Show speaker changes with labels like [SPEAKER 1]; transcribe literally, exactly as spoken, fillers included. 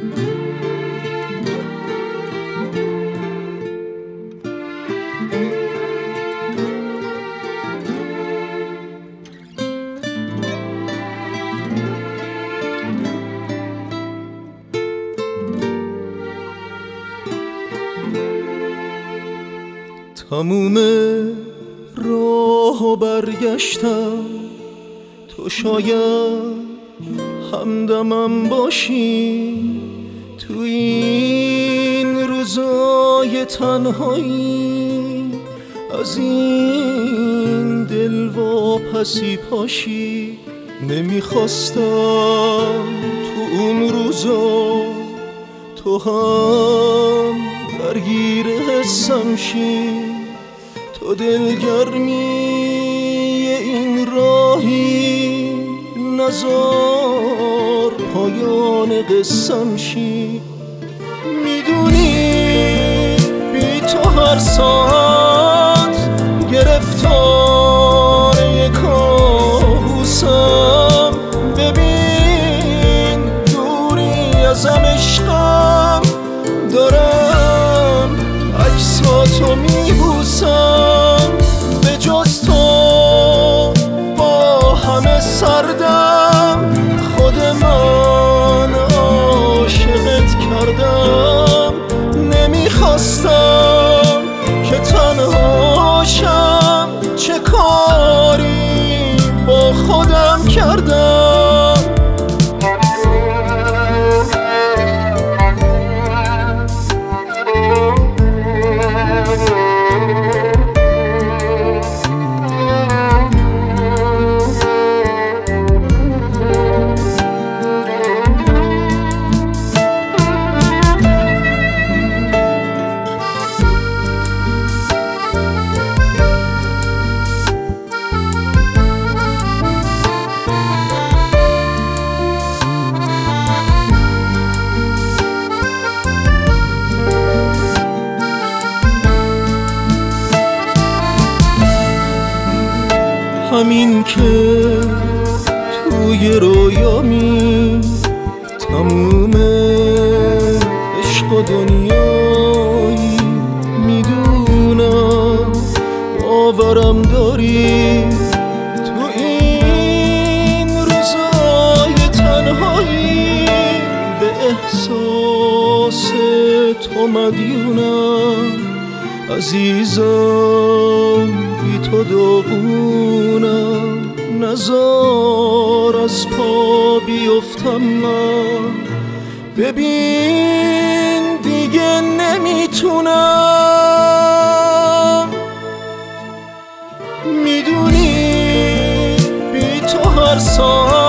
[SPEAKER 1] تموم راه و برگشتم، تو شاید همدمم باشی تو این روزای تنهایی، از این دل واپسی پاشی. نمیخواستم تو اون روزا تو هم درگیر حسم شی، تو دلگرمی این راهی نزار پایان قصم شی. میدونی بی تو هر ساعت گرفتار یک کابوسم، ببین دوری ازم عشقم، دارم عکساتو میبوسم. به جز تو با همه سردم، خود من عاشقت کردم. نمیخواستم که تنهاشم، چه کاری با خودم کردم. همین که توی رویامی تموم عشق و دنیایی، میدونم باورم داری تو این روزای تنهایی. به احساس تو مدیونم عزیزم، بی تو داغونم. نزار از پا بیفتم من، ببین دیگه نمیتونم. میدونی بی تو هر ساعت